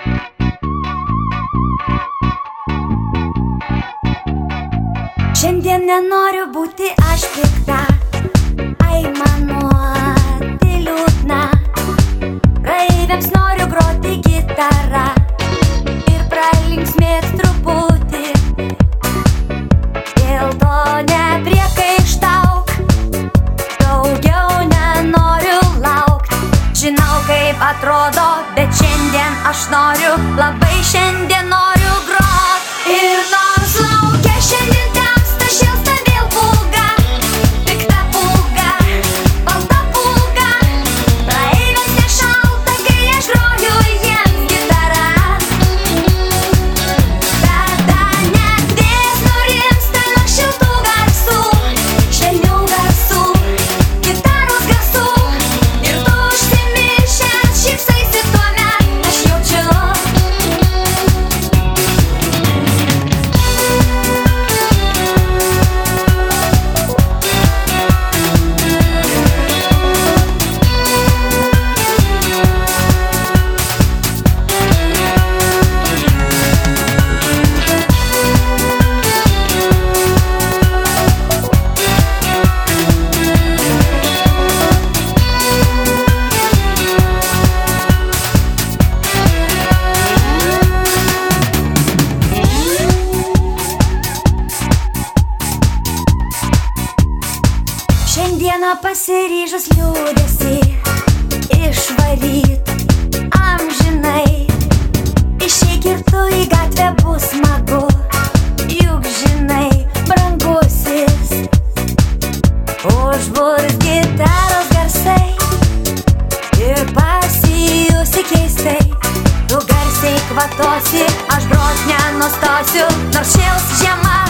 Šiandien nenoriu būti aš pikta, aimanuoti liūdna. Praeiviams noriu groti gitarą ir pralinksmėt truputį. Dėl to nepriekaištauk, daugiau nenoriu laukt. Žinau, kaip atrodo, bet šiandien aš noriu, labai šiandien noriu grot. Ir nors laukia šiandien temsta, šėlsta vėl pūga, pikta pūga, balta pūga. Praeiviams nešalta, kai aš groju jiems gitarą. Tada net vėjas nurimsta nuo šiltų garsų, švelnių garsų, gitaros garsų. Ir tu užsimiršęs šypsaisi tuomet, aš jaučiu. Šiandieną pasiryžus liūdesį išvaryt amžinai. Išeik ir tu į gatvę, bus smagu, juk žinai, brangusis. Užburs gitaros garsai ir pasijusi keistai. Tu garsiai kvatosi, aš grot nenustosiu, nors šėls žiema.